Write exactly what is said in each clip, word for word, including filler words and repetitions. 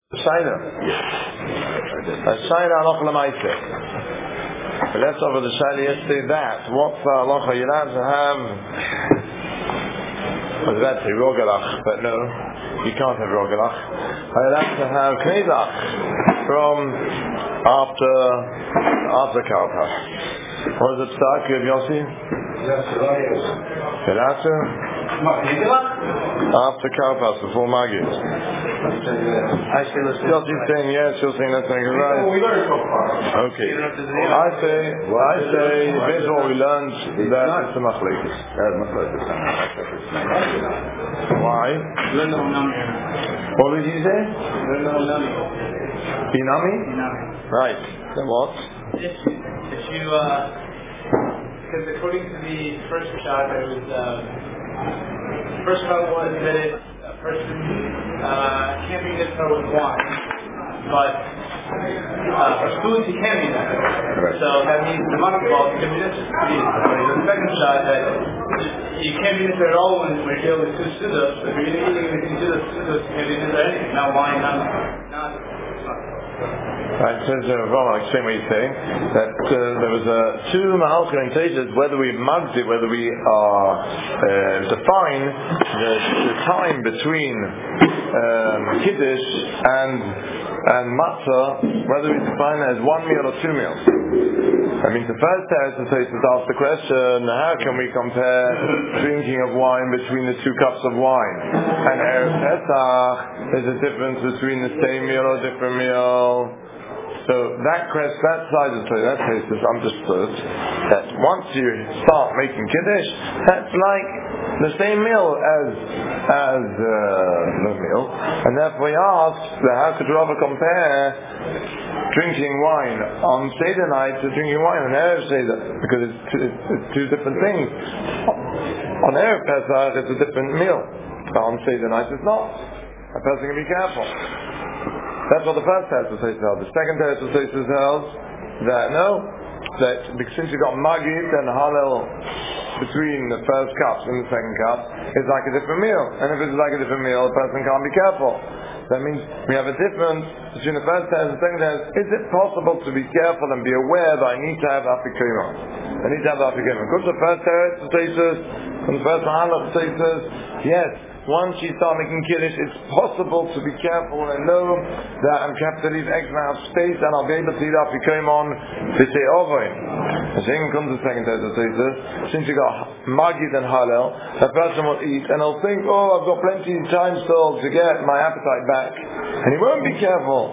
Shaina. Shaina halacha l'maaseh. We left over the Shaila yesterday that what's the halacha you're allowed to have? I was about to say rogelach, but no, you can't have rogelach. You're allowed to have knedach from after after Karpach. What is it? Start, you have Yossi? You're allowed to? After Karpas, before Magid. Yossi's saying yes, you're saying that's not right. Okay. I say, I say, based on what we learned, that it's a machlekes. Why? What did you say? Inami? Right. Then what? If, if you, uh, because according to the first shot, there was, uh, first thought was that it, a person uh, can't be niftar with wine, but uh, for foods he can be niftar. Right. So that means the monk ball can be niftar. The second shot that you can't be niftar at all when we're dealing with two sudos. If you're eating anything two sudos, you can't be niftar anything. Not wine, not not. Right, so uh, Ron, I'll explain what you're saying. That uh, there was uh, two Mahalchim Tejas, whether we mugged it, whether we are uh, define the, the time between um, Kiddush and and Matzah, whether we define it as one meal or two meals. I mean, the first Tejas Tejas asked the question: how can we compare drinking of wine between the two cups of wine? And Erev Pesach, there's a difference between the same meal or different meal. So that quest, that side of the that case is understood that once you start making kiddush, that's like the same meal as as uh, the meal, and therefore we ask that how could Rava compare drinking wine on Seder night to drinking wine on Erev Seder, because it's two, it's, it's two different things. On Erev Pesach it's a different meal, but on Seder night it's not. A person can be careful. That's what the first test will say to The second test will say to that no, that since you got Magid and Hallel between the first cups and the second cup, it's like a different meal. And if it's like a different meal, a person can't be careful. That means we have a difference between the first test and the second test. Is it possible to be careful and be aware that I need to have Afikoimon? I need to have Afikoimon. Because the first test says, and the first Hallel says, yes. Once you start making kiddush, it's possible to be careful and know that I'm going to have to leave X amount of space and I'll be able to eat Afikoimon to say Ovoin. The second comes the second test that says this. Since you got Magid and Hallel, a person will eat and he'll think, oh, I've got plenty of time still to get my appetite back. And he won't be careful.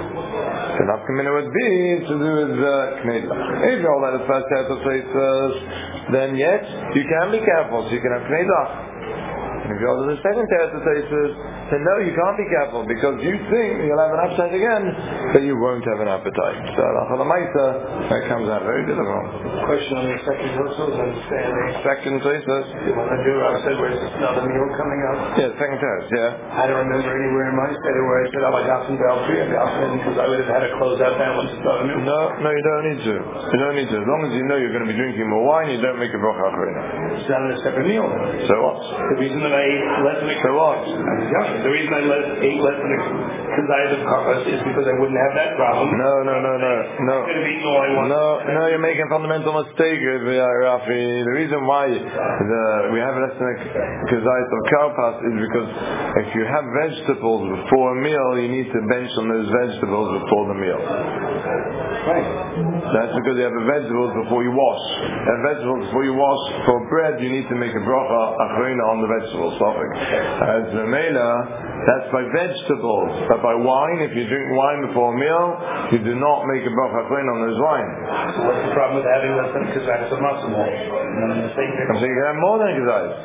So Nafkamina would be to do with Knedach. If you hold that the first test that says then yes, you can be careful, so you can have Knedach. And if you go to the second test, it says, then no, you can't be careful because you think you'll have an appetite again, but you won't have an appetite. So, that comes out very difficult. Question on the second also is understanding. Second test. You want to do, I said, where's another meal coming up? Yeah, second test, yeah. I don't remember anywhere in my study where I said, oh, I got some Balfrey and Balfrey because I would have had to close out that one to start a meal. No, no, you don't need to. You don't need to. As long as you know you're going to be drinking more wine, you don't make a bracha achrona. It's not a separate meal. So what? The reason that I ate less than a So what? The reason I let, ate less than a kazayas of karpas is because I wouldn't have that problem. No, no, no, no, no. I could have eaten all I wanted. No, no, you're making a fundamental mistake, Rafi. The reason why the, we have less than a kazayas of karpas is because if you have vegetables before a meal, you need to bench on those vegetables before the meal. Right. That's because you have the vegetables before you wash. And vegetables before you wash for bread, you need to make a bracha achrona on the vegetables. As the mela, that's by vegetables. But by wine, if you drink wine before a meal, you do not make a bracha achrona on those wine. So what's the problem with having less than kazayas of matzah? I'm saying you can have more than a kazayas.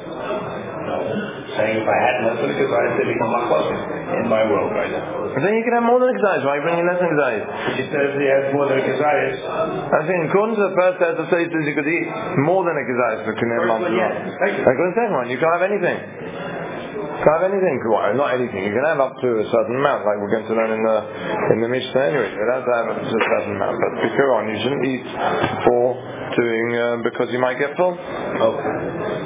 Saying if I had less than a kazayas, it'd become a closer in my world right now. I'm saying you can have more than a kazayas. Why are you bringing less than a kazayas? She says he has more than a kazayas. I'm saying according to the first test of says you could eat more than a kazayas for Kinei Matzah. Yes. According to the second one, you can't have anything. Can't have anything. Well, not anything. You can have up to a certain amount, like we're going to learn in the in the Mishnah anyway. You're allowed to have up to a certain amount, but before on, you shouldn't eat for doing uh, because you might get full. Okay.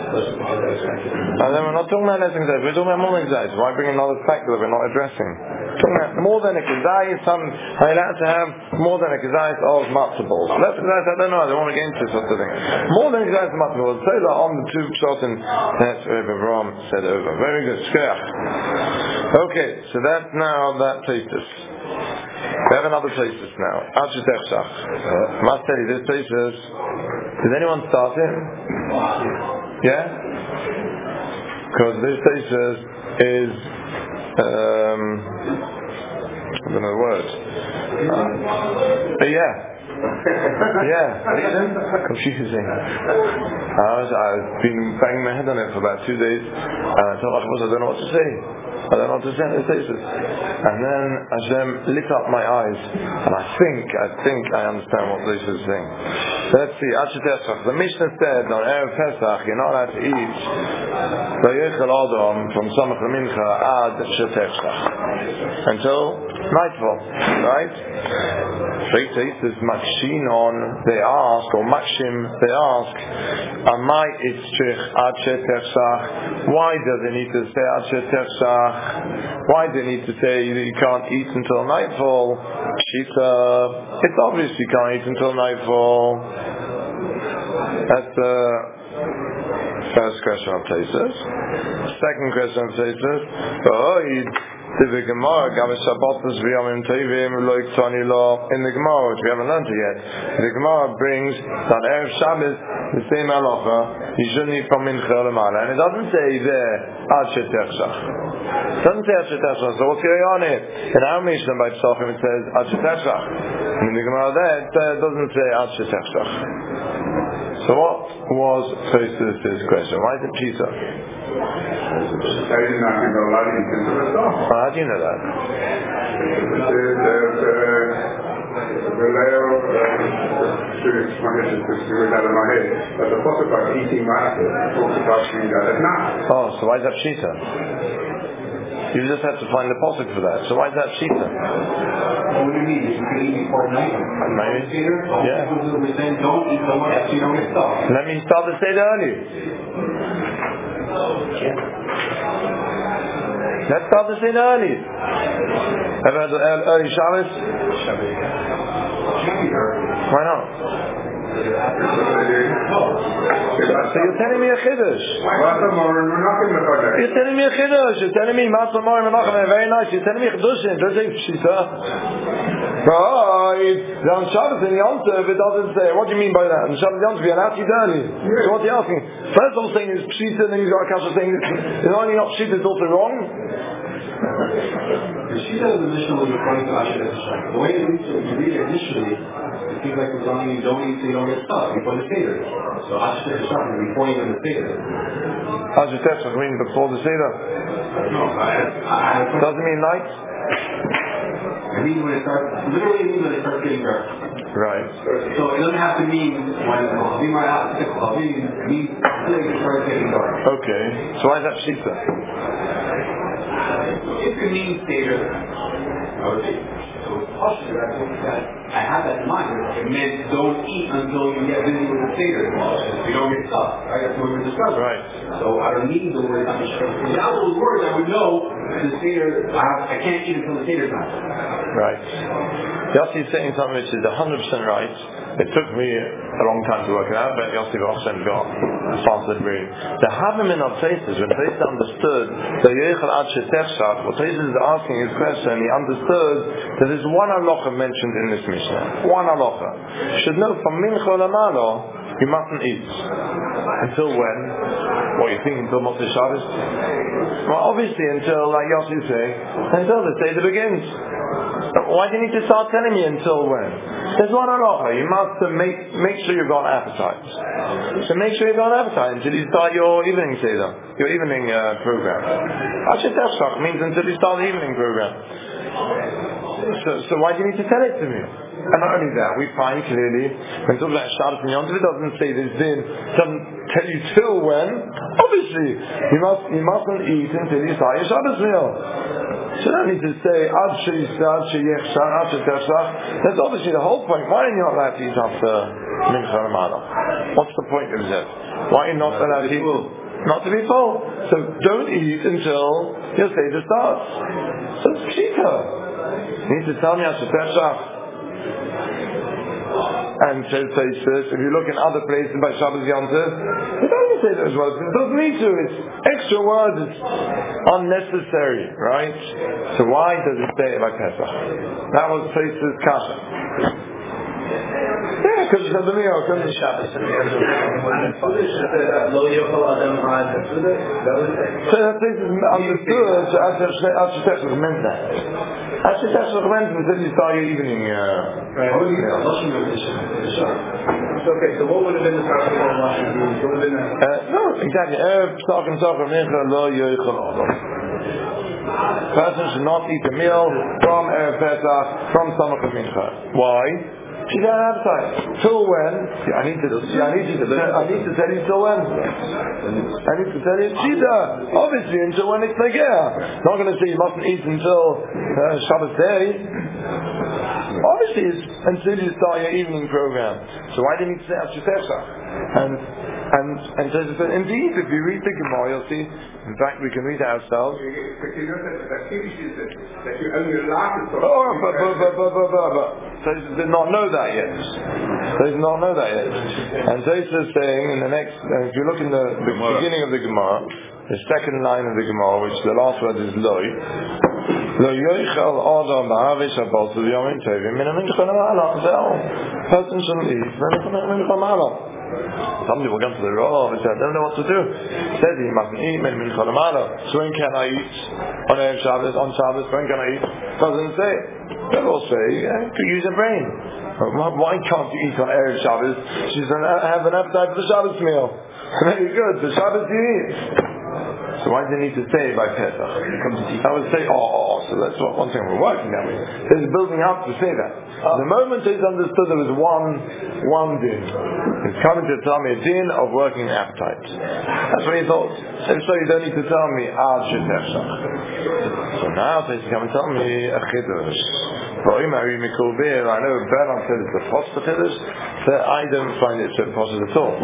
And then we're not talking about less anxiety. We're talking about more anxiety. Why bring another factor that we're not addressing? More than a kazayis, some are allowed to have more than a kazayis of matzah balls. Less kazayis, I don't know, I don't want to get into such a thing. More than a kazayis of matzah balls. Say that on the two pshotim that Rebbe Avraham said over. Very good. Okay, so that's now that thesis. We have another thesis now. Achit Echshach. Must tell you, this thesis, did anyone start it? Yeah? Because this thesis is um, I don't know the word. Uh, yeah. Yeah. Confusing. I was, I've been banging my head on it for about two days, and I thought, I don't know what to say. I don't know what to say in this thesis. And then Hashem lit up my eyes, and I think, I think I understand what this is saying. So let's see. The Mishnah said on Erev Pesach, you're not allowed to eat from Samach Mincha ad Shetechach until nightfall, right? Three thesis Makshinon, they ask, or Makshim, they ask, Amai Itztrich ad Shetechach. Why does it need to say ad Shetechach? Why do you need to say that you can't eat until nightfall? Shita, it's obvious you can't eat until nightfall. That's the first question of Tesis. Second question of Tesis. In the Gemara, which we haven't learned it yet, the Gemara brings that Erev Shabbos, the same halacha, you shouldn't eat from Mincha Lamala. And it doesn't say there, Ad Shetechshach. It doesn't say Ad Shetechshach. So what's going on here? In our Mishnah by Pesachim it says Ad Shetechshach. And in the Gemara there, it doesn't say Ad Shetechshach. So what was Tosfos' question? Why is it Pshita? How do you know that? The layer of students, my head is just doing that in my head. But the process of eating master talks about doing that at night. Oh, so why is that Pshita? You just have to find the posuk for that. So why is that Pshita? What do you mean? You can eat before night. Maybe. Yeah. Don't eat so much so you don't get stuck. Let me start the Seder early. Let's start the Seder early. Ever had early Shabbos? Why not? So you're telling me a chiddush. You're telling me a chiddush. You're telling me Matzah Morim and Menachem are very nice. You're telling me chiddushim. Don't say Pshita. Right. On Shabbos in Yom Tov it doesn't say. What do you mean by that? On Shabbos in Yom Tov you're allowed to eat early. So what are you asking? First of all saying is Pshita, and then you've got a kasha saying it's only not Pshita, it's also wrong. The Shita of the Mishnah was referring to Asher Eshach. The way you read it initially, it seems like it's only you don't eat so you don't get stuck before the Seder. So Asher Eshach is before even the Seder. Asher Eshach means before the Seder? No, I, I, doesn't mean night? It means when it starts, literally it means when it starts getting dark. Right. So it doesn't have to mean when it means until it starts getting dark. Okay. So why is that Pshita? If it means Seder, I would say, so it's possible that I have that in mind. It meant don't eat until you get busy with the Seder. You don't get stuck, right? That's what we were discussing. Right. So I don't need the word Asher. Without those words, I would know the Seder, I, have, I can't eat until the Seder time. Right. Yossi is saying something which is one hundred percent right. It took me a long time to work it out, but Yossi Hashem got faster brain. The Havim in our places, when Taisus understood the Yechal Ad Shetechshach, what Taisus is asking his question, he understood that there's one halacha mentioned in this Mishnah. One halacha. You should know from Mincha Lamalo, you mustn't eat. Until when? What, you think until Motzei Shabbos? Well, obviously until, like Yossi is saying, until the Seder begins. Why do you need to start telling me until when? There's one halacha. You must uh, make make sure you've got an appetite. So make sure you've got an appetite until you start your evening seder, your evening uh, program. Asher Eshach means until you start the evening program. So, so why do you need to tell it to me? And not only that, we find clearly when talking about Shabbos and Yom Tov, it doesn't say this din, it doesn't tell you till when. Obviously, you must you mustn't eat until you start your Shabbos meal. So you don't need to say Ad Sheisad Sheyechshach Ad Shetechshach. That's obviously the whole point. Why are you not allowed to eat after Mincha Ramada? What's the point of that? Why are you not allowed to eat? not to be full. So don't eat until your Seder starts. So it's Pshita. You need to tell me Asher Pesach. And says Tosfos, if you look in other places by Shabbos Yom Tov, it doesn't say those words. It doesn't need to. It's extra words. It's unnecessary, right? So why does it say it by Pesach? That was Tosfos' kasha. Yeah, because it's a Demiyo. Because it's Shabbos. So that place is understood. So Asher Pesach meant that. Asher Pesach meant until you start your evening. Uh, right. Okay, so what would have been the first one? What would have been the... Uh, no, exactly. Erev Pesach and Pesach Mincha lo yochel adam. Person should not eat a meal from Erev Pesach, from Samach Mincha. Why? She got an appetite. Till when? Yeah, I need to. Yeah, I need you to. Tell, I need to tell you till when. I need to tell you. Shida. Obviously, until when it's Negea. Not going to say you mustn't eat until uh, Shabbos day. Obviously, it's until you start your evening program. So why didn't you say Asher Pesach? And and and so indeed, if you read the Gemara, you'll see. In fact, we can read it ourselves. But you know that that you only allowed to talk. Oh, but but but but but but. but. Tosfos did not know that yet. They did not know that yet. And Tosfos is saying in the next, uh, if you look in the, the beginning of the Gemara, the second line of the Gemara, which the last word is loy. Lo yochel adam ba'avish abos v'yomim tovim min ha'mincha l'ma'ala. Person shouldn't eat min ha'mincha l'ma'ala. Some people come to the Rav and say, I don't know what to do. He says he mustn't eat min mincha l'ma'ala. So when can I eat on Erev Shabbos, on Shabbos, when can I eat? Doesn't say. They will say, yeah, you could use your brain. Why can't you eat on Erev Shabbos? She's going to have an appetite for the Shabbos meal. Very good. The Shabbos you eat. So why do you need to say it by Pesach? I would say, oh, oh, so that's what, one thing we're working that way. There's building up to say that. Oh. The moment he's understood there was one, one din. He's coming to tell me a din of working appetite. That's what he thought. And so you don't need to tell me, Ad Shetefshach. So now he's coming to tell me a chidush. I know Bernard said it's a post for chidush, so I don't find it so post at all.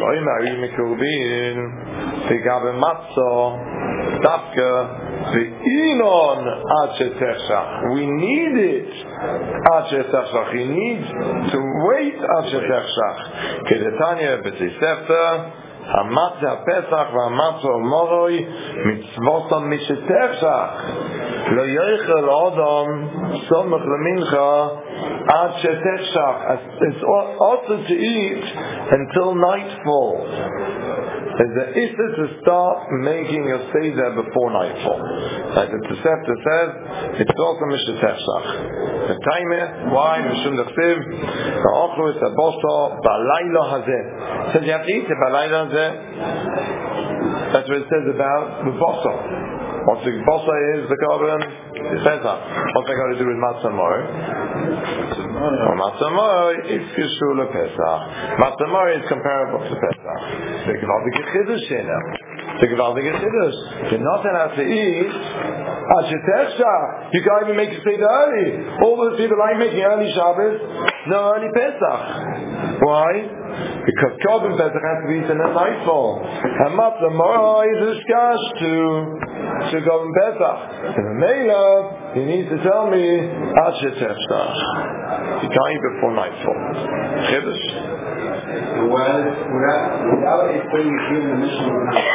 Dafka ve'inon ad shetechshach. We need it ad shetechshach. We need to wait ad shetechshach. Kedetanya b'tzisefta hamatzah pesach v'hamatzah moroi mitzvotam mishetechshach lo yochel adam somach lemincha ad shetechshach. It's also to eat until nightfall. Is the issa to start making your seder before nightfall. Like the Tosefta says, it's also mishetechshach. The time, why? Mishum dechtiv, ha'ochlu es ha'boso b'alaylo hazeh. It says you have to eat it b'alaylo hazeh. That's what it says about the boso. What the boso is, the carbon, it's Pesach. What's that got to do with matzah mor? Well, matzah mor is kishur lePesach. Matzah mor is comparable to Pesach. The gewaltige chiddush here now. The gewaltige chiddush. You're not allowed to eat ad shetechshach. You can't even make it seder early. All those people like making early Shabbos, no early Pesach. Why? Because Korban Pesach has to be eaten at nightfall. And matzah mor is discussed to to Korban Pesach. In the Mela, he needs to tell me ad shetechshach. You can't eat before nightfall. Chiddush. Well, without, without it saying here in the Mishnah,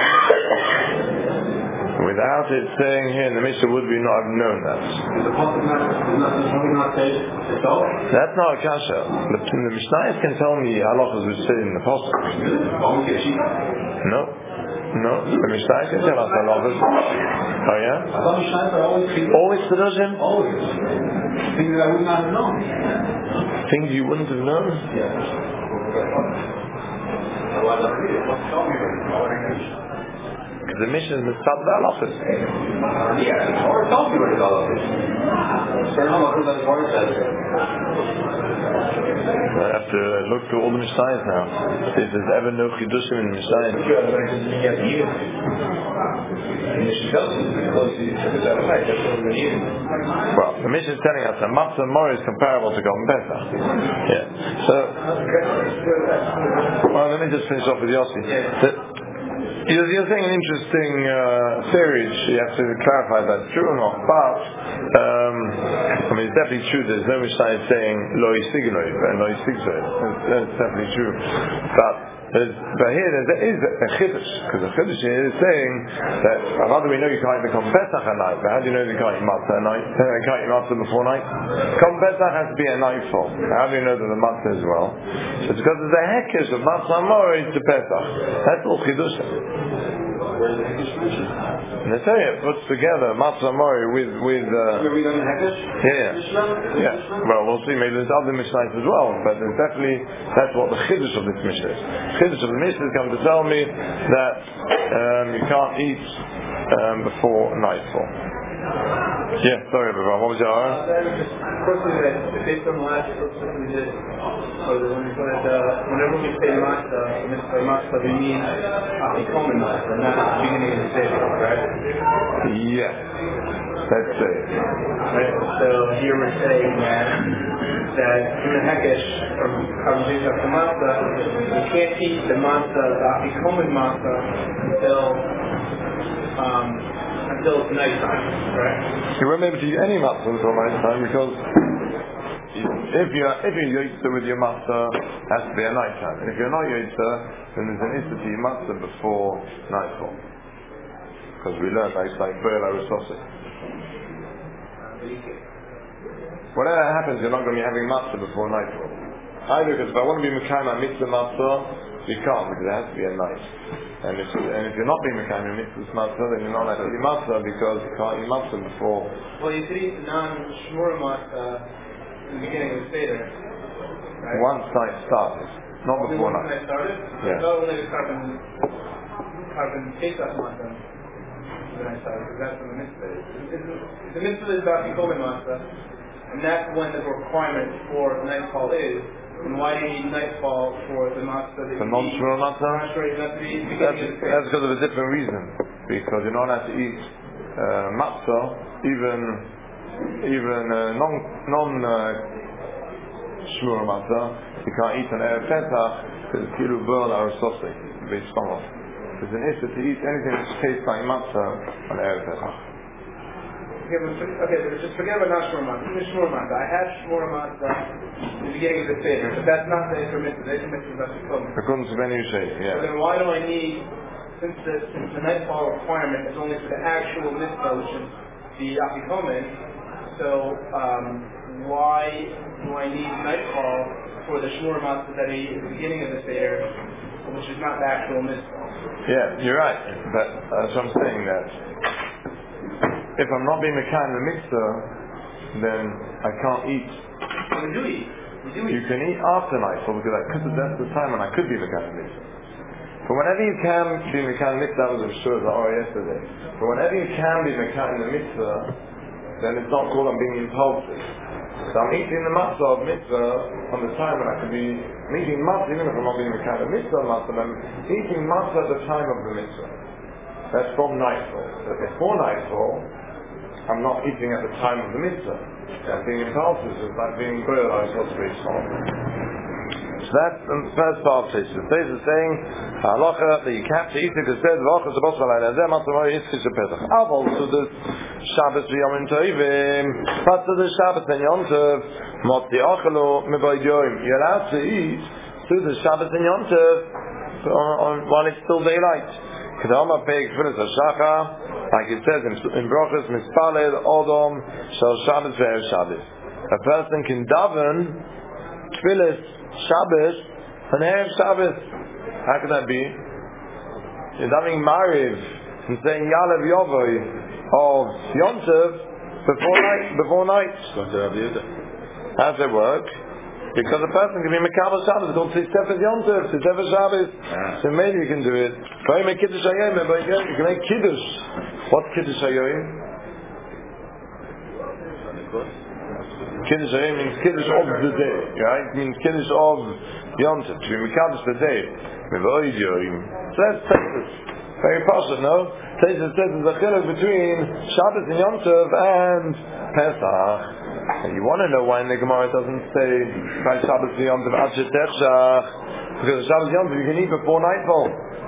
without it saying here in the Mishnah, would we not have known that? That's not a kasha. The, the Mishnah can tell me halachas which say in the Pasuk. No. No. The Mishnah can tell us halachas. Oh yeah? Always Kedoshim? Always. Things that I would not have known. Things you wouldn't have known? Yeah. Because the mission is the start of the halachas. Yeah, or tell me what the halachas is. Certain halachas that the Torah says. I have to look through all the Mishnayos now. If there's ever no chidushim in the Mishnayos. Well, the mission is telling us that matzah mor is comparable to Korban Pesach. Yeah. So, well, let me just finish off with Yossi. The, You're, you're saying an interesting uh, theory. You have to clarify if that's true or not. But um, I mean, it's definitely true. There's no Mishnah saying lo yisigloy and lo yisigzoy. That's definitely true. But there's, but here there is a chiddush, because the chiddush here is saying that how do we know you can't become Pesach at night? But how do you know you can't eat matzah at night? Uh, you can't eat matzah before night? Come Pesach has to be at nightfall. How do you know that the matzah as well? It's because there's a hekesh of matzah mori to Pesach. That's all chiddush. And the Torah puts together matzah mori with with. Uh, yeah, yeah, yeah. Well, we'll see. Maybe there's other mishnahs as well, but there's definitely that's what the chiddush of this mishnah is. Chiddush of the mishnah is come to tell me that um, you can't eat um, before nightfall. Yeah, sorry, everyone. What was your uh, Firstly, that based on the last question we did, was when we said uh, whenever we say matzah, mitzvah matzah, we mean afikomen matzah, not at the beginning of the day, right? Yes, that's it. Right. So here we're saying that that in the hekesh from conversation after matzah, you can't eat the matzah, the afikomen matzah, until um, until it's nighttime, right? You won't be able to eat any matzah until nighttime because if you're if you're yoitzer with your matzah, it has to be at nighttime. And if you're not yoitzer, then there's an issue to your matzah before nightfall. Because we learned like like Be'er Arusosik. Whatever happens, you're not going to be having matzah before nightfall. Either because if I want to be mekayim mitzvah matzah, you can't because it has to be at night. And if, and if you're not being mekayim mitzvah matzah, then you're not allowed to eat matzah because you can't eat matzah before. Well, you could eat non-shmura matzah in the beginning of the Seder. Right? Once night started, not Only before once night. night started? Yeah. No, only the carbon, carbon Pesach matzah when I started, because that's when the mitzvah is. The mitzvah is about Afikomen matzah, and that's when the requirement for nightfall is. And why do you need nightfall for the matzah? The non-shmura matzah? That's, that's because of a different reason. Because you're not allowed to eat uh, matzah, even even uh, non non uh, shmura matzah. You can't eat an erev Pesach because it's kilu burn arasosik, based on. There's an issue to eat anything that tastes like matzah on erev Pesach. Okay, but, okay, but just forget about not shmura matzah. Even shmura matzah. I had shmura matzah in the beginning of the Seder, but that's not the intermittent. The intermittent is Afikomen. According to Beni Yushay, yeah. So then why do I need, since the, since the nightfall requirement is only for the actual mitzvah, which is the Afikomen, so um, why do I need nightfall for the shmura matzah that I eat at the beginning of the Seder, which is not the actual mitzvah? Yeah, you're right. But uh, so I'm saying that if I'm not being mekayim the mitzvah, then I can't eat. Well, we do eat. We do eat. You can eat after nightfall because I could, that's the time when I could be mekayim the mitzvah. But whenever you can be mekayim the mitzvah, that was I'm sure the Or yesterday. But whenever you can be mekayim the mitzvah, then it's not called I'm being impulsive. So I'm eating the matzah of mitzvah on the time when I could be I'm eating matzah, even if I'm not being mekayim the mitzvah matzah, I'm eating matzah at the time of the mitzvah. That's from nightfall. So before nightfall, I'm not eating at the time of the mitzvah. I'm being impulsive, it's like being boiled, I was supposed to be small. So that's the first part of this. The Tez is saying, halacha, that you have to eat it, because it says, v'achas abos v'alayla, zeh matzah yitzchis v'petach. Avol, to the Shabbos v'yomim tovim, but to the Shabbos and Yom Tov, motzi achalo mevoid yoim. You're allowed to eat to the Shabbos and Yom Tov while it's still daylight. Kedama peik finis hashachar, like it says in, in Brochus, Mispalel, Odom, Shal Shabbos, Ve'er Shabbos. A person can daven, Tfilis, Shabbos, and Erev Shabbos. How can that be? You're davening Mariv, and saying Yalev Yovoy, of Yom Tov, before night, before night. How does it work? Because a person can be Mekabel Shabbos, it's called Tzitefes Yom Tov, Tzitefes Shabbos. So maybe you can do it. But you make Kiddush Hayom, but you can make Kiddush. What's Kiddush Hayom? Kiddush Hayom means Kiddush of the day, right? It means Kiddush of Yom Tov, to be Mekabel the day. Mevoid Yoim. So that's Tzitefes. Very possible, no? Tzitefes says there's a chiluk between Shabbos and Yom Tov and Pesach. And you want to know why in the Gemara it doesn't say by Shabbos Yom Tov Ad Shetechshach, because Shabbos Yom Tov you can eat before nightfall.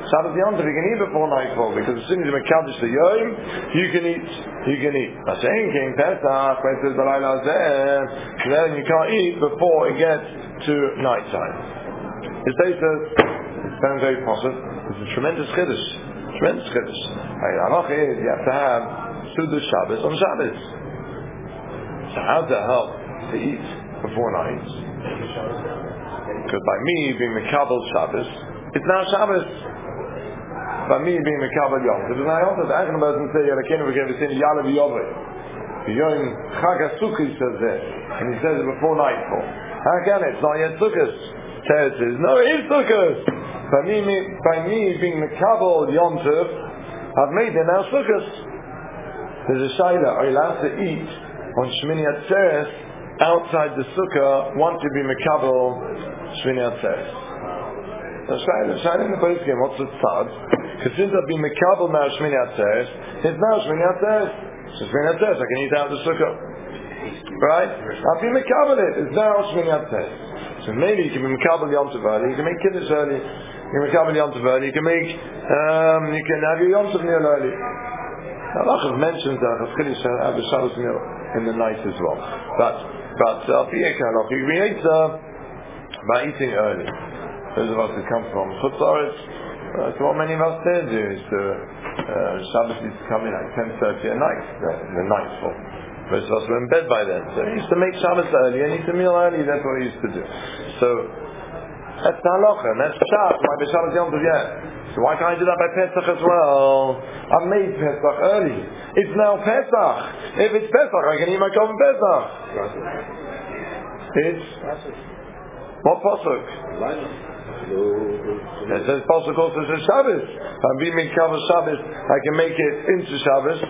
Shabbos Yom Tov you can eat before nightfall because as soon as you mekadosh the Yom, you can eat. You can eat. Hashem came Pesach, when it says Balayla Zeh, then you can't eat before it gets to nighttime. It says that it's very, very possible. It's a tremendous chiddush. Tremendous chiddush. Halach is you have to have Suda Shabbos on Shabbos. So how does that help to eat before night? Because by me being Mekabel Shabbos, it's now Shabbos. By me being Mekabel Yom Tov, it's now Yom Tov. I can imagine say, Yalakin v'kev v'sin Yalav Yoveh. Yom Chag HaSukkah says that, and he says it before nightfall. How can it? It's not yet Sukkot. Teres says, no, it is Sukkot. By me, by me being Mekabel Yom Tov, I've made it now Sukkot. There's a shayla, are you allowed to eat on Shmini Atzeres outside the Sukkah once you be Mekabel Shmini Atzeres? The shayla, shayla in the place game, what's the tzad? Because since I've been Mekabel now Shmini Atzeres, it's now Shmini Atzeres. So Shmini Atzeres, I can eat out the Sukkah. Right? I've been Mekabel it, it's now Shmini Atzeres. So maybe you can be Mekabel Yom Tov early, you can make Kiddush early, you can Mekabel Yom Tov early, you can make, um, you can have your Yom Tov meal early. Allah mentions that Chiddush have the Shabbos meal in the night as well. But but uh, we create uh, by eating early. Those of us who come from Chutz La'aretz, uh, so what many of us there do is to uh, Shabbos needs to come in at ten thirty at night, the, the nightfall. Most of us were in bed by then. So he used to make Shabbos early and eat a meal early. That's what he used to do. So that's the halacha, and that's Shabbos. Why be Shabbos Yom Tov yet? So why can't I do that by Pesach as well? I made Pesach early. It's now Pesach. If it's Pesach, I can eat my Korban Pesach. It's what pasuk? It says pasuk also says Shabbos. If I'm being Mekabel Shabbos, I can make it into Shabbos.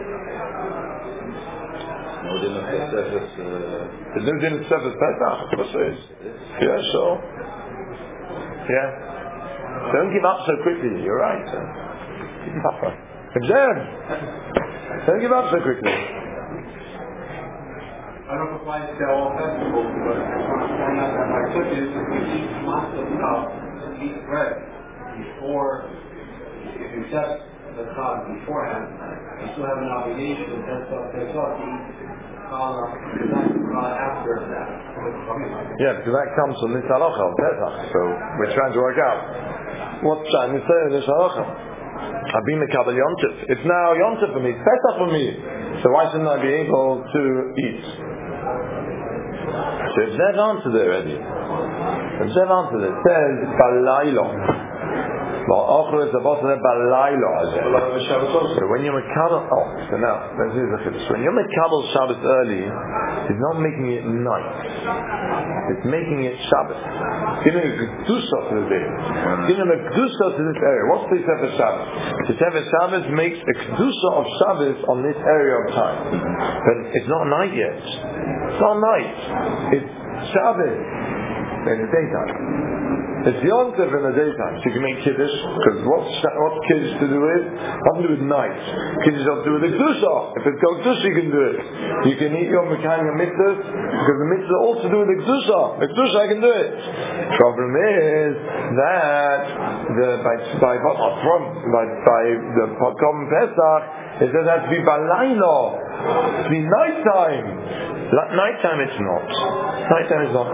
There's no din of Pesach. Of course there is. Yeah, sure. Yeah. Don't give up so quickly, you're right. Keep up. Observe. Don't give up so quickly. I don't know if it applies to all festivals, but I want to point out that my tip is if we eat matzah stuff, eat bread before, if you test the chag beforehand, you still have an obligation to test up, test up, to eat challah, challah after that. Yeah, because that comes from this halacha, Pesach, so we're trying to work out. What's trying to say in this halacha? I've been Mekabel Yom Tov. It's now Yom Tov for me. It's Pesach for me. So why shouldn't I be able to eat? So if they've answered it already, if they've answered it, it says Balaylo. So when you're Mekabel, oh, so now, let's do the chiddush. When you're Mekabel Shabbos early, it's not making it night. It's making it Shabbos. Giving a kedusha to the day. Giving a kedusha to this area. What's the Sefer Shabbos? The Sefer Shabbos makes a kedusha of Shabbos on this area of time. But it's not night yet. It's not night. It's Shabbos in the daytime. It's Yom Tov in the daytime, so you can make Kiddush, because what's, what's Kiddush to do with? Nothing to do with night. Kiddush has to do with the Kedusha. If it's called Kedusha, you can do it. You can eat your Mekayim and Mitzvahs, because the Mitzvah also do with the Kedusha. The Kedusha, I can do it. Problem is that the, by, by, by, by the Korban Pesach, it says that to be Balayla. To be nighttime. Nighttime it's not. Nighttime is not.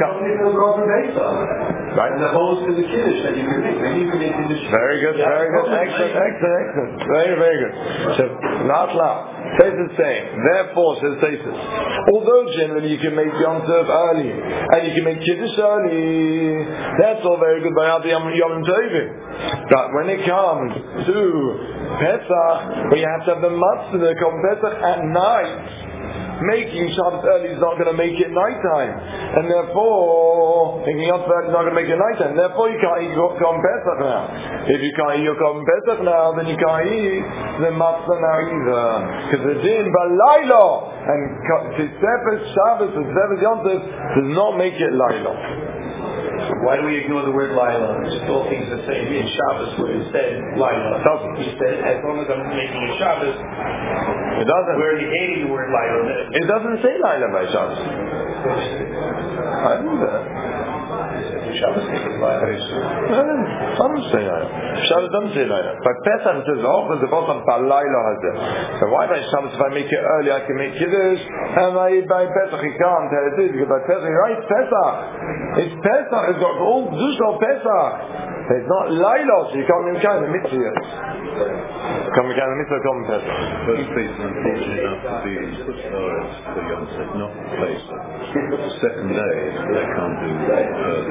Right? As opposed to the Kiddush that you can make. Maybe you can make Kiddush. Very good, very good. Excellent, excellent, excellent. Very, very good. So, not loud. Says the same. Therefore, says Taisus, although generally you can make Yom Tov early, and you can make Kiddush early, that's all very good by Adi Yom Tovim. But when it comes to Pesach, where you have to have the matzah, the Korban Pesach at night, making Shabbos early is not going to make it nighttime, and therefore making Yom Tov early is not going to make it nighttime. Therefore, you can't eat Korban Pesach now. If you can't eat your Korban Pesach now, then you can't eat the matzah now either, because the din balayla and Tisefes Shabbos and Tisefes Yom Tov does not make it layla. Why do we ignore the word Laila? It's all things the same. In Shabbos, where it said Laila. It doesn't. He said, as long as I'm making a Shabbos, it doesn't. We're hating the word Laila. It doesn't say Laila by Shabbos. I didn't do that. Shabbos is like Some say Laila. Shabbos doesn't say Laila. By Pesach it says, oh, the bottom Laila has it. So why by Shabbos if I make it early I can make Kiddush, and I, by Pesach you can't tell it is, because by Pesach you're right, it's Pesach. It's Pesach, it's got all Dush of Pesach. It's not Laila, so you can't make kind of mitzvah yet. Come again, mitzvah come Pesach. First place unfortunate enough to be Chutzlaretz for Yom Tov, not Pesach. Second day, they can't do that early.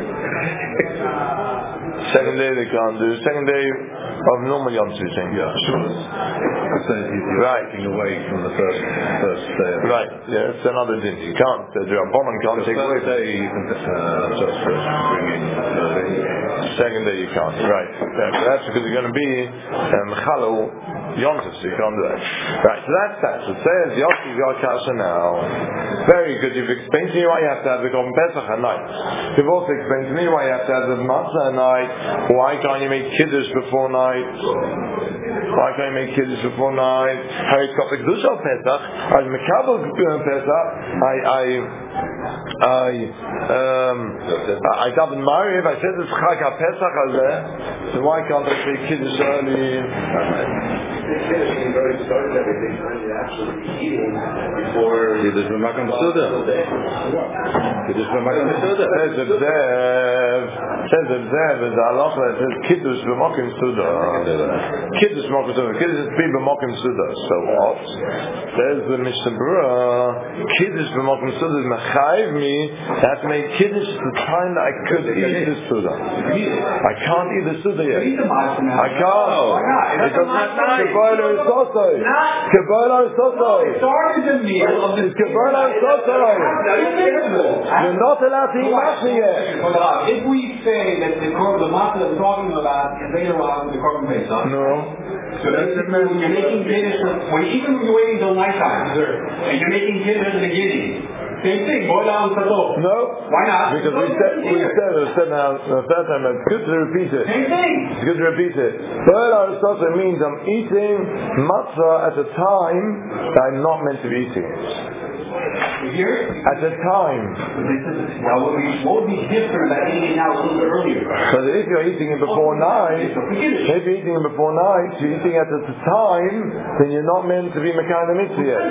Second day they can't do. Second day of normal Yom Tov, you think? Yeah, sure. So you're right. taking away from the first first day. Right. Yeah, it's another din. You can't. The Rabbanan can't The take away. first day you can uh, just bring in early. Second day you can't. Right. Yeah, but that's because you're going to be um, Chalal Yom Tov, so you can't do that. Right. So that's that. So it says Yossi got Kasha now. Very good. You've explained to me why you have to have the Korban Pesach at night. You've also explained to me why you have to have the Matzah at night. Why can't you make Kiddush before night? Why can't you make Kiddush before night? How it's got the Kedusha of Pesach. As Mekabel Pesach, I, I, I, um, I daven Mariv. I said it's Chag HaPesach Hazeh. So why can't I say Kiddush early? Finishing very started everything and you're actually eating before Kiddush b'makam suda. Kiddush b'makam suda. Says Observe. Says Observe. The halacha that says Kiddush b'makam suda. Kiddush b'makam suda. Kiddush is be b'makam suda. So what? Says the Mishnah Berurah. Kiddush b'makam suda is mechayiv me. I have to make Kiddush at the time that I could eat the suda. I can't eat the suda yet. I can't. It doesn't have time. Kabbalah is Sosai. Kabbalah is Sosai. started the meal of the Kabbalah is Sosai. You're not allowed to eat matzah yet. If we say that the korban, the matzah that we're talking about is later on the korban Pesach, No. so that's when you're making kiddush, when even when you're waiting until nighttime, and you're making kiddush at the beginning. Same thing, boil down sato. No. Why not? Because we said, we said, we said now, the third time, it's good to repeat it. Same thing. It's good to repeat it. Boil Aristotle means I'm eating matzah at a time that I'm not meant to be eating it. You hear it? At a time. Now, what would be, what would be different about eating it now a little bit earlier? So that if you're eating it before night, if you're eating it before night, you're eating it at a time, then you're not meant to be Mekayim Mitzvah yet.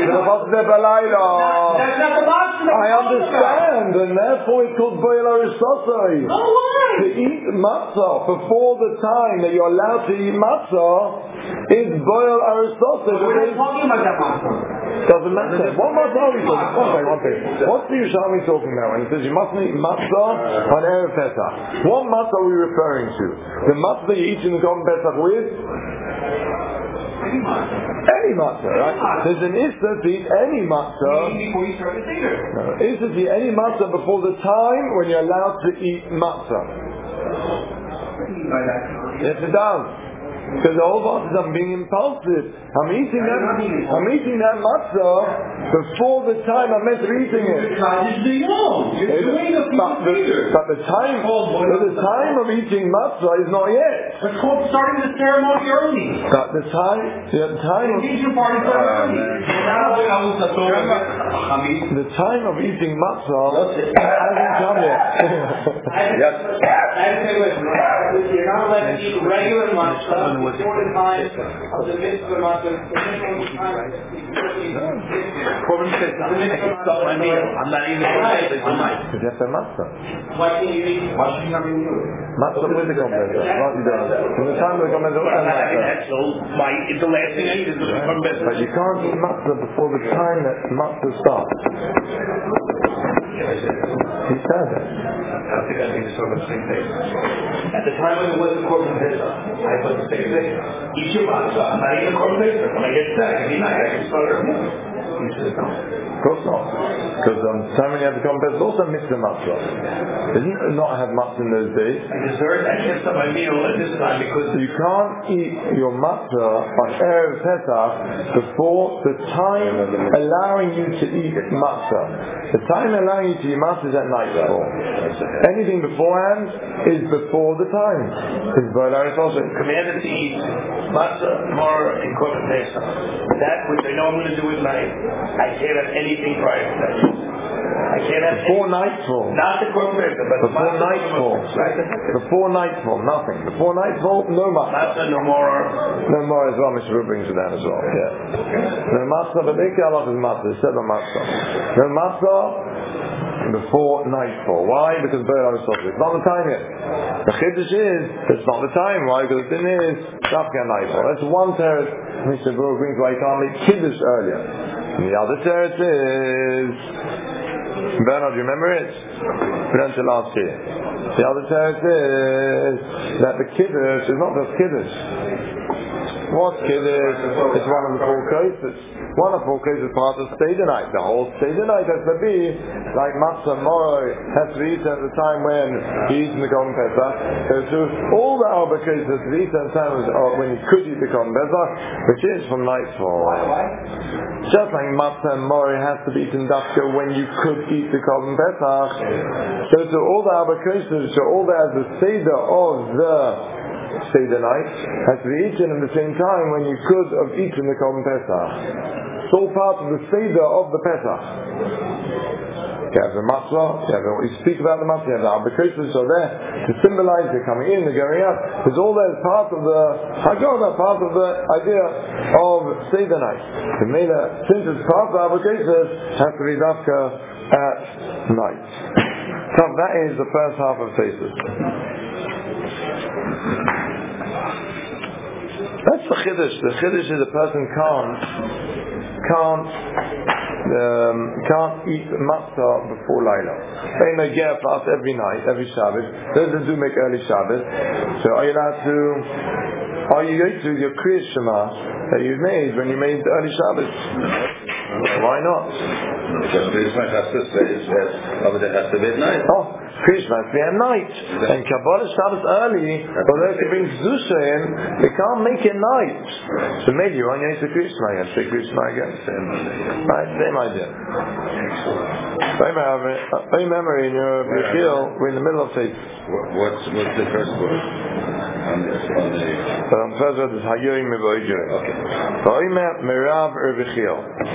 That's not the matzah. I understand, and therefore it's called Boil Aristotle. Oh, why? To eat matzah before the time that you're allowed to eat matzah is Boil Aristotle. We're not talking about that matzah. Doesn't matter. What matzah are we talking about? One thing, one thing. What's the Yerushalmi talking about when he says you mustn't eat matzah on Erev Pesach? What matzah are we referring to? The matzah that you eat in the Korban Pesach with? Any matzah, right? There's an issa to eat any matzah. Before you start the Seder. No, issa to eat any matzah before the time when you're allowed to eat matzah. Yes, it does. Because the whole part is I'm being impulsive. I'm eating that. I'm eating that matzah before the time I'm meant to be eating it. You're doing a But the, but the time, but the time of eating matzah is not yet. It's called starting the ceremony early. But the time, the time of The engagement party starts early. the time of eating matzah hasn't come yet. Yes. I say, listen, you're not allowed to eat regular matzah before the time of the mitzvah matzah. The minimum time Korban Pesach. I mean, I'm not even Because you have to have matzah. Why can't you eat? Why should you not be able to do it? Matzah with the Korban Pesach. What you doing? From the time of the Korban Pesach, and matzah. So, my, the last thing I eat is the Korban Pesach. But you can't eat matzah before the time that matzah starts. He said it. I think I think it's sort of the same thing. At the time when it wasn't Korban Pesach, I thought the same thing. Eat your matzah. I'm not eating Korban Pesach. When I get back, if you're not, I can start early. He says no. Of course not. Because um, the time when you have the Korban Pesach, also mitzvah matzah. Didn't it not have matzah in those days? I dessert, I can't stop my meal at this time because You can't eat your matzah on Erev Pesach before the time allowing you to eat matzah. The time allowing you to eat matzah is at nightfall. Anything beforehand is before the time. It's Boil Aristotle. commanded to eat matzah, mar, and korban pesach. That which I know I'm going to do at night, I can't have anything prior to that. Before nightfall. Not the Korban Pesach, but Before nightfall. Before nightfall, nothing. Before nightfall, no matzah. No more. No more as well. Mister brings it down as well. Yeah. No matzah, but Ikar Allah is matzah. It said no matzah. No matzah before nightfall. Why? Because bird is it's not the time yet. The chiddush is it's not the time. Why? Because the thing is dafka nightfall. That's one teretz. Mister Brewer brings why you can't make kiddush earlier. And the other teretz is Bernard, you remember it? We learned it last year. The other teretz is that the kiddush is not just kiddush. What kiddush? It's one of the four cases. One of the four cases is part of Seder night. The whole Seder night has to be like matzah moroi has to be eaten at the time when he eats in the Korban Pesach. So all the other cases has to be eaten at the time when he could eat the Korban Pesach, which is from nightfall. Just like matzah and moroi has to be eaten dafka when you could eat the Korban Pesach. So to all the other cases, so all that the Seder of the Seder night has to be eaten at the same time when you could have eaten the Korban Pesach. It's all part of the Seder of the Pesach. You have the matzah, you have the, you speak about the matzah, you have the arbitrators are there to symbolize they're coming in, they're going out. It's all there as part of the Haggadah, part of the idea of Seder night. The Mela, since it's part of the arbitrators, has to be dafka at night. So that is the first half of Pesach. That's the chiddush. The chiddush is a person can't can't um, can't eat matzah before Laila. They may get fast every night, every Shabbos. Those that do make early Shabbos. So are you allowed to? Are you going to do your Kriyas Shema that you made when you made the early Shabbos? Why not? Because Kriyas Shema has to say that it has to be at night. Oh. Kriyas Shema has to be at night. And Kabbalah Shabbos early, although they bring Zusha in, they can't make it night. So maybe you only need to Kriyas Shema again. Say Kriyas Shema again. Right, same idea. I remember in your Yechiel, we're in the middle of Pesach. What's, what's the first word? On the, on the um, first word is Hayoim Mevoijirim. Okay. V'oimer Merav Erbichiel.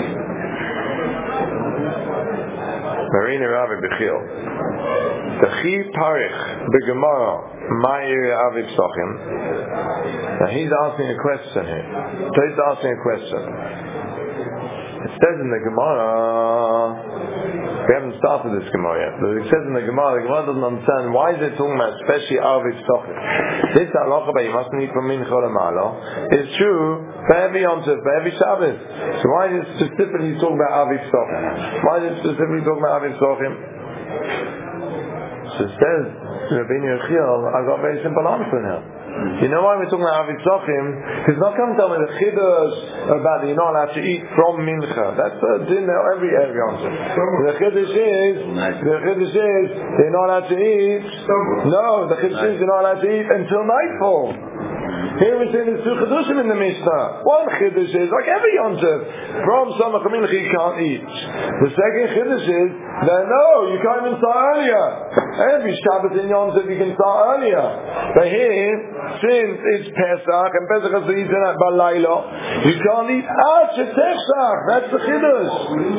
Marina Rav Erbichiel. Tachi Parich Begemara Ma'ir Aviv Sochim. Now he's asking a question here. So he's asking a question. It says in the Gemara, we haven't started this Gemara yet, but it says in the Gemara, the Gemara doesn't understand why is it talking about especially Aviv Sochim. This halacha that you mustn't eat from Mincha L'Mala is true for every Yom Tov, for every Shabbos. So why is it specifically talking about Aviv Sochim? Why is it specifically talking about Aviv Sochim? So it says, Rabbeinu Yechiel, I got a very simple answer now. You know why we're talking about Aviv Sochim? Because not come tell me the chiddush about that you're not allowed to eat from Mincha. That's a dinner every every answer. The chiddush is the chiddush is you're not allowed to eat. No, the chiddush is you're not allowed to eat until nightfall. Here we say there's two chidushim in the Mishnah. One chiddush is like every Yom Tov from Samach Mincha you can't eat. The second chiddush is that no, you can't even start earlier. Every Shabbat in Yom Tov you can start earlier. But here, since it's Pesach and Pesach has to eat at Balayla, you can't eat at Pesach. That's the chiddush.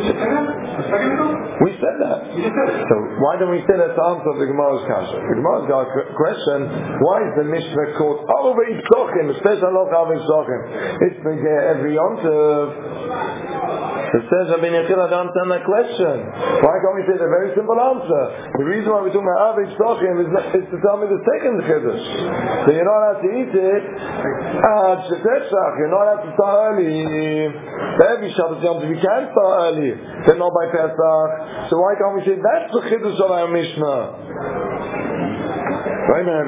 We said that. So why don't we say that's the answer of the Gemara's kasha? The Gemara's got a question: why is the Mishnah called Aviv Sochim, especially not Aviv Sochim? It's been here every Yom Tov. It says Rabbeinu Yechiel, I don't understand that question. Why can't we say the very simple answer? The reason why we're talking about Aviv Sochim is, is to tell me the second chiddush. So you're not allowed to eat it at Pesach. You're not allowed to start early. Every Shabbat Yom Tov you can start early, but not by Pesach. So why can't we say that's the chiddush of our Mishnah? You can't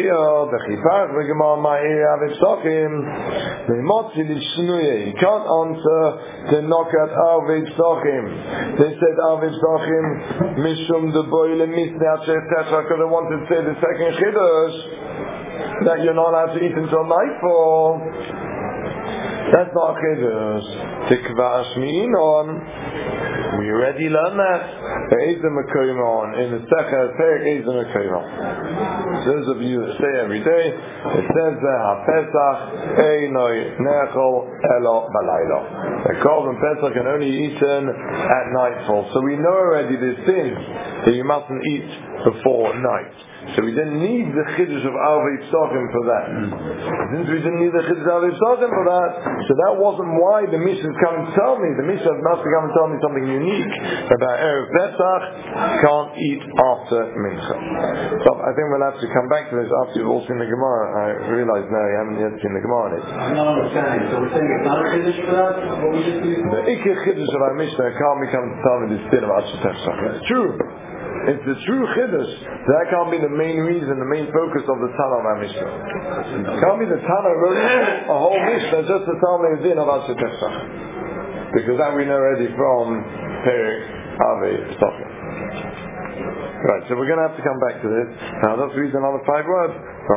answer the knockout Aviv Sochim. They said Aviv Sochim Mishum de Boile Misnei Tetra because they wanted to say the second chiddush that you're not allowed to eat until nightfall. That's not chiddush. Tikva Ashmi'inon We already learned that. Be'ezim Mekoimon in the Sefer Perek Ezim Mekoimon. Those of you that say every day, it says there HaPesach Einoi Nechol Elo Balaylo. The Korban Pesach can only be eaten at nightfall. So we know already this thing that you mustn't eat before night. So we didn't need the Chiddush of Arvei Psachim for that. Since we didn't need the Chiddush of Arvei Psachim for that, so that wasn't why the Mishnah come and tell me. The Mishnah must come and tell me something unique about Erev Pesach, can't eat after Mincha. So I think we'll have to come back to this after you've all seen the Gemara. I realise now you haven't yet seen the Gemara on it. I'm not understanding. So we're saying it's not a Chiddush for that? What we just need? The Ikeh Chiddush of our Mishnah can't be come to tell me this din of Asher Pesach. It's true. It's the true Chiddush. That can't be the main reason, the main focus of the Tana of our Mishnah. It can't be the Tana wrote a whole Mishnah just to tell me the din of Asher Pesach. Because that we know already from Perek Avei Psachim. Right, so we're going to have to come back to this. Now let's read another five words.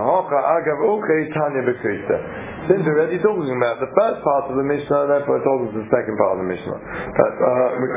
Since we're already talking about the first part of the Mishnah, therefore it tells us the second part of the Mishnah. But, uh,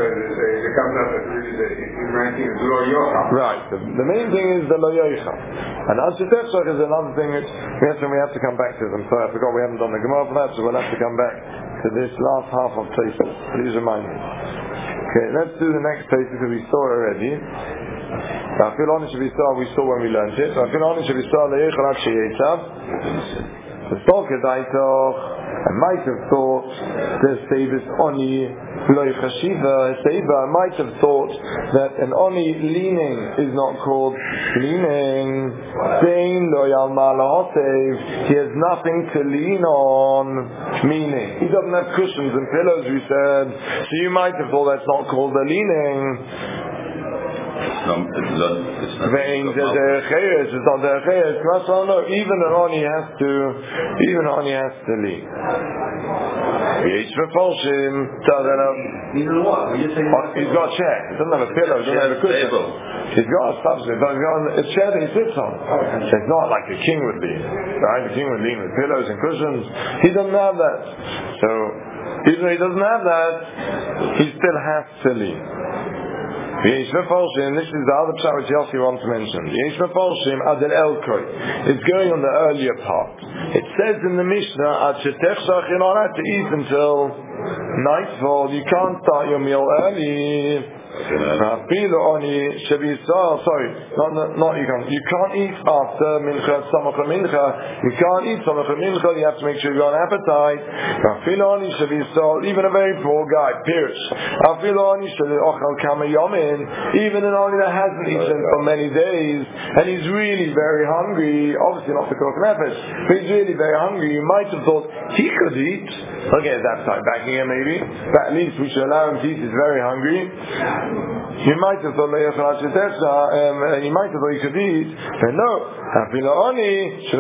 right, the, the main thing is the Lo Yoicha. And Asher Pesach is another thing which we have, to, we have to come back to. I'm sorry, I forgot we haven't done the Gemara for that, so we'll have to come back to this last half of Tosfos. Please remind me. Okay, let's do the next page because we saw it already. I feel honest we saw we saw when we learned it. I feel honest we saw the Yechon Sheyetav. The Stolkedaitoch, I might have thought the Sevis Oni Loi Chashiva Seva. I might have thought that an Oni leaning is not called leaning. Saying Loi Alma Lahosev, he has nothing to lean on. Meaning he doesn't have cushions and pillows. We said so. You might have thought that's not called a leaning. No, it's not, it's not, it's not the Chayes. No, even an Oni has to, even an Oni has to leave. He's got a chair. He doesn't have a pillow. He doesn't have a cushion. He's got a substance. He's got a chair that he sits on. It's not like a king would lean. Right? The king would lean with pillows and cushions. He doesn't have that. So even though he doesn't have that, he still has to lean. This is the other pshat which Yossi wants to mention. It's going on the earlier part. It says in the Mishnah, to eat until nightfall. You can't start your meal early. Sorry, not, not you can't. You can't eat after mincha, samach mincha. You can't eat samach mincha. You have to make sure you've got an appetite. Even a very poor guy, Pirish. Even an oni that hasn't eaten for many days, and he's really very hungry. Obviously not the cook nefesh, but he's really very hungry. You might have thought he could eat. Okay, his appetite back here maybe, but at least we should allow him to eat. He's very hungry. You might have thought um, you might have thought he could eat, but no. He should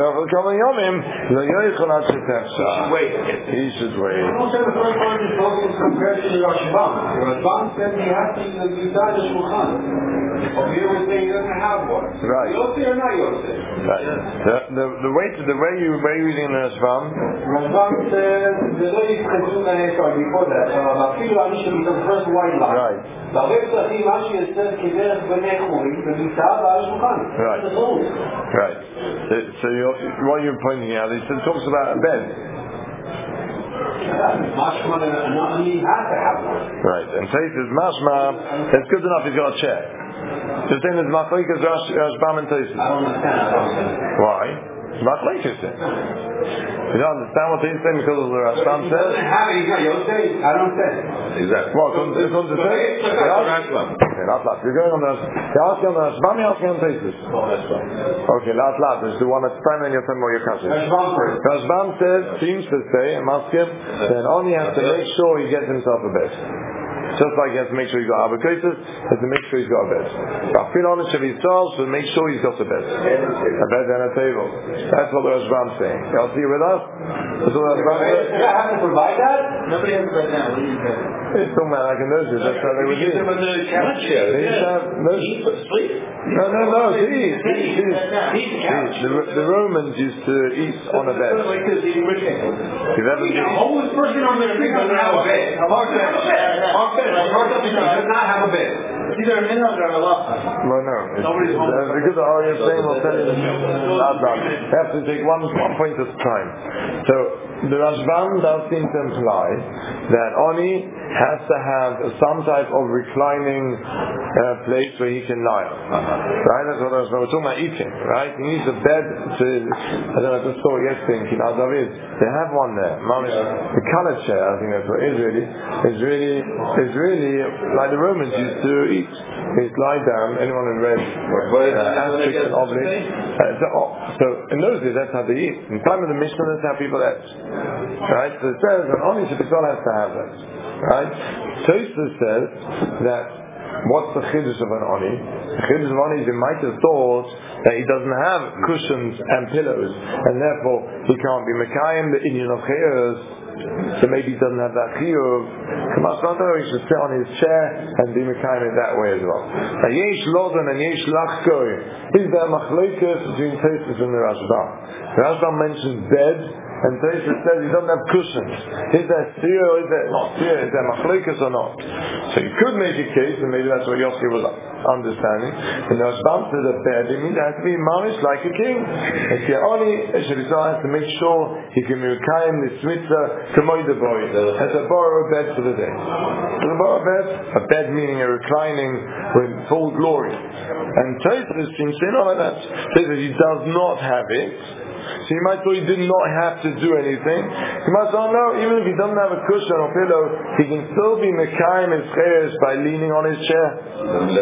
wait. He should wait. Also, the first part is also compared to the Rashbam. The Rashbam said he has to eat the Yudah the Shulchan. Over here we're saying he doesn't have one. Right. Yosef or not Yosef? Right. The, the, the way to the way you way you reading the Rashbam. Rashbam says the Lo Yitzchazun Nehekar before that. Afilu Ani should be the first white line. Right. The Rebbe Rashi says Kiderech B'nei Churim the Yudah the Shulchan. Right. Right. So, so you're, what you're pointing out is it talks about a bed. Right, and Tosfos mashma, it's good enough he's got a chair. The thing is machlekes Rashbam and Tosfos. I don't understand. Why? Machlekes. You don't understand what he's saying because of the Rashbam says? He doesn't have it, he's not Yosef. I don't say. Exactly. What, it's on the say? Okay, last last. You're going on the, you're asking on the Rashbam, you're asking on Tosfos. Okay, last last. It's the one that's primary and you're telling me what your cousin. Rashbam says, seems to say, and ask him, then only has to make sure he gets himself a bed. Just like he has to make sure he's got avocatus, he has to make sure he's got a bed. Rafin on it should be solved, so make sure he's got a bed. A bed and a table. That's what the Rashbam's saying. Y'all see with us? That's what the Rashbam says? I have to provide that? Nobody has a bed now. What do you say? It's talking about like in those days, that's how they would eat. They used to have no, no, no, no, to eat. The, the Romans used to eat on a bed. You've ever been? Homeless person on their feet doesn't have a bed. Mark that. Mark that. Mark that. He does not have a bed. Either a minhag or a halacha. Well, no. It's, uh, because the Arya saying will tell you that you have to take one, one point at a time. So the Rashbam does seem to imply that Oni has to have some type of reclining uh, place where he can lie. Right? That's what I was talking about eating. Right? He needs a bed to, I don't know, I just saw it yesterday in Kinal David. They have one there. The colored chair, I think that's what it is really, is really, is really like the Romans used to eat. They lie down, anyone who read uh, Asterix and Obelix. Uh, so, oh, so in those days that's how they eat. In time of the Mishnah that's how people ate. Right? So it says that Oni Shebisol has to have that. Right? Tosfos says that what's the chiddush of an Oni? The chiddush of Oni is he might have thought that he doesn't have cushions and pillows and therefore he can't be Mekayim the Indian of Chayos, so maybe he doesn't have that chiyuv. He should sit on his chair and be Mekayim in that way as well. Now Yesh Lodon and Yesh Lachkoi, is there a machlokes between Tosfos and the Rashbam? The Rashbam mentions bed, and Tosfos says he doesn't have cushions. Is that seer or is that not seer? Is that machlokes or not? So you could make a case, and maybe that's what Yossi was understanding. And the Rashbam says that bed, it means it has to be manish like a king. And Only Shebisol has to make sure he can be Mekayim this mitzvah Kamoy the boy. Has to borrow a bed for the day. Has to borrow a bed? A bed meaning a reclining with full glory. And Tosfos seems to say not like that. Says that he does not have it. So you might thought he did not have to do anything. You might say, oh no, even if he doesn't have a cushion or pillow, he can still be Mekayim his chayos by leaning on his chair. Well, no,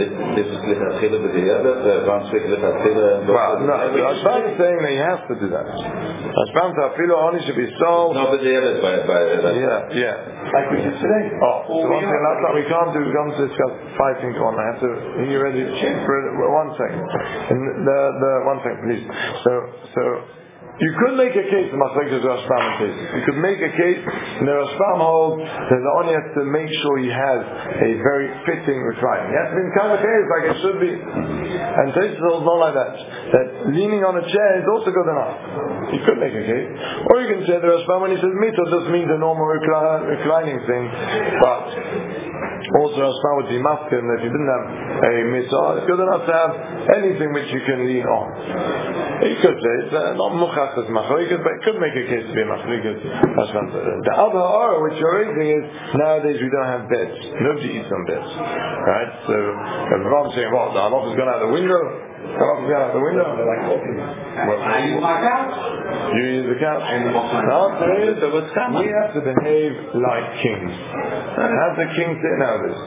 the Rashbam is saying that he has to do that. Rashbam says, Afilo Oni should be sold. No, but yeah, yeah. Like we did today. Oh, so one thing last time we can't do, we can't discuss five things on. I have to, are you ready? For one second. And the, the, one second, please. So, so, you could make a case, the Machlekes Rashbam and Tosfos. You could make a case, and the Rashbam holds that the Oni has to make sure he has a very fitting reclining. He has to be in kind of case like it should be. And Tosfos holds not like that. That leaning on a chair is also good enough. You could make a case. Or you can say the Rashbam when he says mitzvah just means a normal recli- reclining thing. But also Rashbam would be masculine that if you didn't have a mitzvah, it's good enough to have anything which you can lean on. You could say it's uh, not muchachas machlokes, but it could make a case to be a machlokes. The other R which you're raising is nowadays we don't have beds. Nobody eats on beds, right? So everyone's saying, "What? The halacha is going out the window." The halacha is going out the window. They're like, well, I use my couch. You use the couch. The answer is we have to behave like kings. How does the king sit nowadays?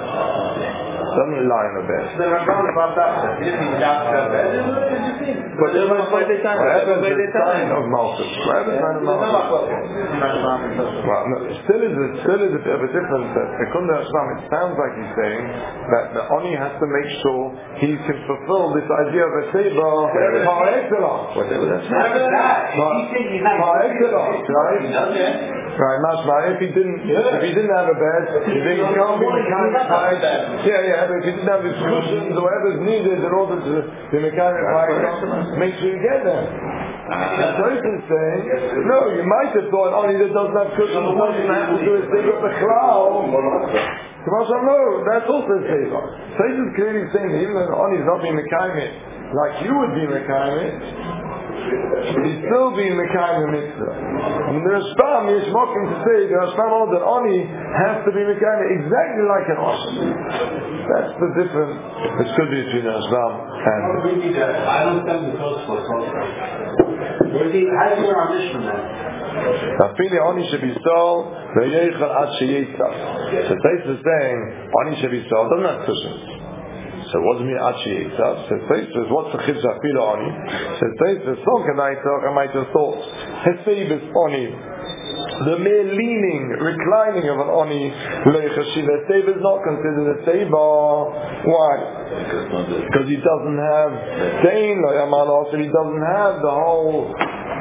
Doesn't lie on the bed. The Rashbam about that. He didn't even doubt the bed. But whatever's the sign of Malchus. Whatever's the sign of Malchus. Well, no, still is a, still is a bit of a difference. That Ekunda Rashbam, it sounds like he's saying that the Oni has to make sure he can fulfill this idea of a table par excellence. Whatever that's Par excellence, right? Right, Mashma, if he didn't, if he didn't have a bed, you think he can't be mechanic right? Yeah, yeah, but if he didn't have his cushions or whatever's needed in order to be mechanic right, make sure you get there. The person is saying, no, you might have thought, oh, he doesn't have cushions, doesn't have to do his thing with the cloud. No, that's also a table. Tosfos is clearly saying that even though Oni is not being mechanic like you would be mechanic, he's still being Mekayim mitzvah. And the Rashbam is mocking to say the Rashbam holds that Oni has to be Mekayim exactly like an Oni. That's the difference which could be between the Rashbam and How do we need that? I don't understand the Tosfos. Where do you, how do you learn this from that? Afili Oni should be sold, ve'yeichel ad sheyitzach. So Tosfos is saying Oni should be sold, doesn't have cushions. So what does it mean Achi Yitzhak? So Tosfos, what's the Chiddush Afilo Oni? So Tosfos, so can I talk, I might have thought, Hesebis Oni, the mere leaning, reclining of an Oni, Heseb is not considered a Seba. Why? Because he doesn't have Dain, so he doesn't have the whole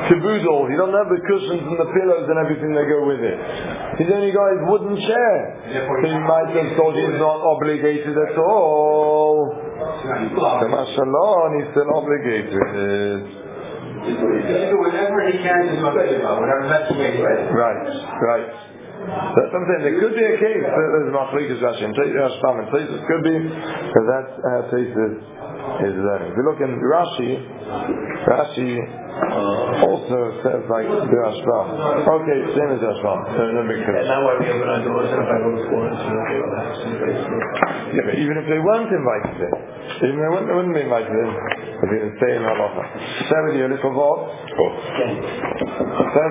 caboodle. He doesn't have the cushions and the pillows and everything that go with it. He's only got his wooden chair. So you might have told he's not obligated at all. So mashallah, and he's still obligated. Whatever he can is whatever that's the way, right? Right, right. That's what I'm saying. There could be a case that there's Machlikas Rashi and Rashbam and Taisus. Could be that that's how Taisus is learning. If you look in Rashi, Rashi also says like the Rashbam. Okay, same as Rashbam. So no big difference. Now why we have an idol if I go to Florence and they will have some place. Yeah, but even if they weren't invited in, even if they wouldn't, they wouldn't be invited in, they didn't stay in Halacha. Share with you a little more.